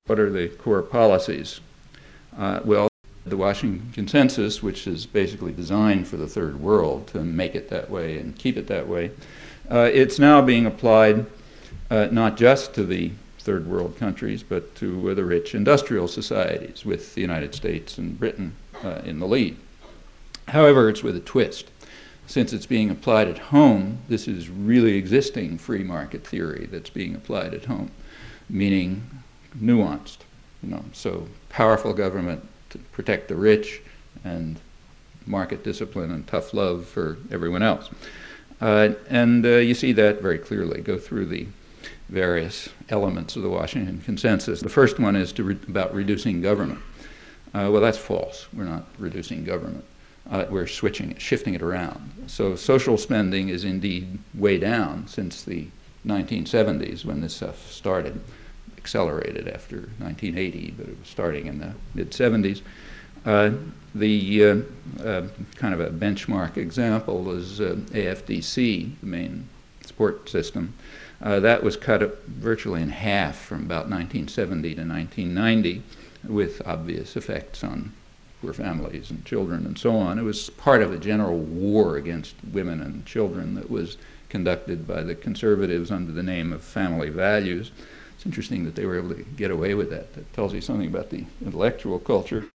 What are the core policies? Well, the Washington Consensus, which is basically designed for the third world to make it that way and keep it that way, it's now being applied not just to the third world countries, but to the rich industrial societies, with the United States and Britain in the lead. However, it's with a twist. Since it's being applied at home, this is really existing free market theory that's being applied at home, meaning nuanced. So powerful government to protect the rich, and market discipline and tough love for everyone else. And you see that very clearly. Go through the various elements of the Washington Consensus. The first one is about reducing government. Well, that's false. We're not reducing government. We're shifting it around. So social spending is indeed way down since the 1970s, when this stuff started. Accelerated after 1980, but it was starting in the mid-70s. The kind of a benchmark example is AFDC, the main support system. That was cut virtually in half from about 1970 to 1990, with obvious effects on poor families and children and so on. It was part of a general war against women and children that was conducted by the conservatives under the name of family values. It's interesting that they were able to get away with that. That tells you something about the intellectual culture.